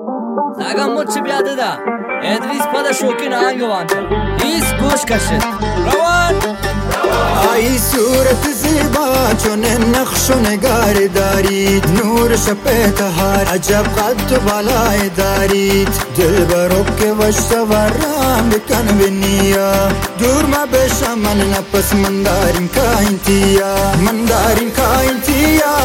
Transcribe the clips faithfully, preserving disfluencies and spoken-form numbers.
ساگم مچ بیاده دا ادریس پدا شوکی نهنگ وانتا ایس گوش کشید روان ای صورت زیبا چون نقش و نگار دارید، نور شب تهار عجب قد و بالای دارید. دل برو که وشتورم بکن بنیا، دور ما بشم من نپس من داریم کائنتیا، من داریم کائنتیا.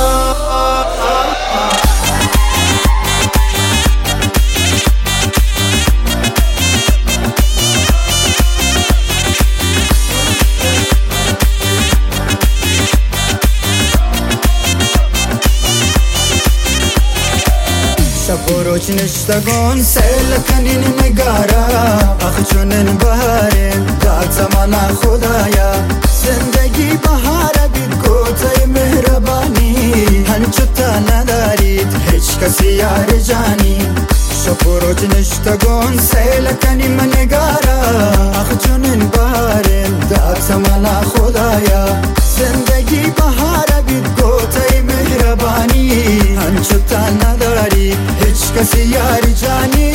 شپروچ نشتگون سیل کنین نگارا، آخ چونن بهارم داد زمانا خدایا. زندگی بهاره بید کوتای مهربانی، هنچو تا ندارید هیچ کسی یار جانی. شپروچ نشتگون سیل کنین نگارا، آخ چونن بهارم داد زمانا خدایا. زندگی بهاره بید کوتای مهربانی، هنچو تا ندارید هیچ کسی یار جانی.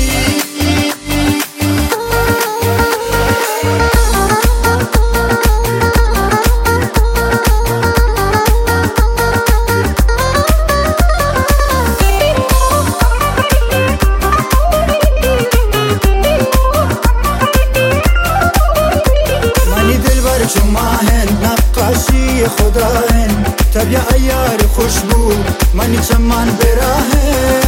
منی دلبر شما هن نقاشی خدا هن، طبیع ایار خوشبو منی چمان براهن.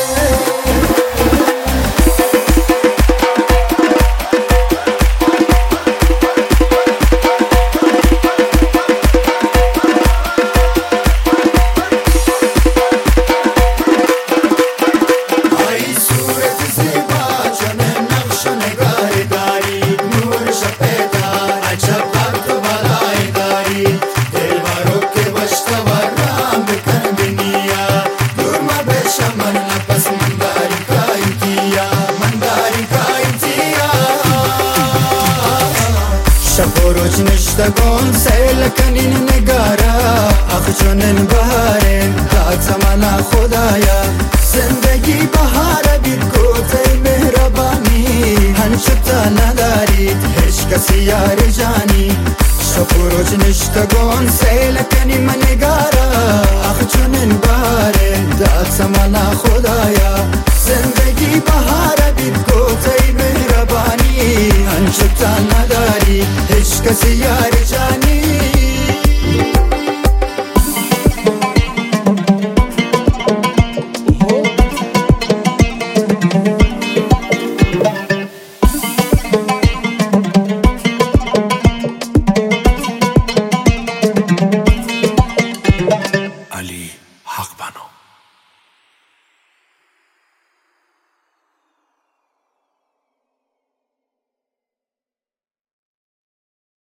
شپروچ نشتگون سیل کنین نگارا، آخ چونن بهارم داد زمانا خدایا. زندگی بهاره بید کوتای مهربانی، هنچو تا ندارید هیچ کسی یار جانی. شپروچ نشتگون سیل کنین نگارا، آخ چونن بهارم داد زمانا خدایا. زندگی بهاره بید کوتای مهربانی، هنچو تا نداری هیچ کسی یار جانی.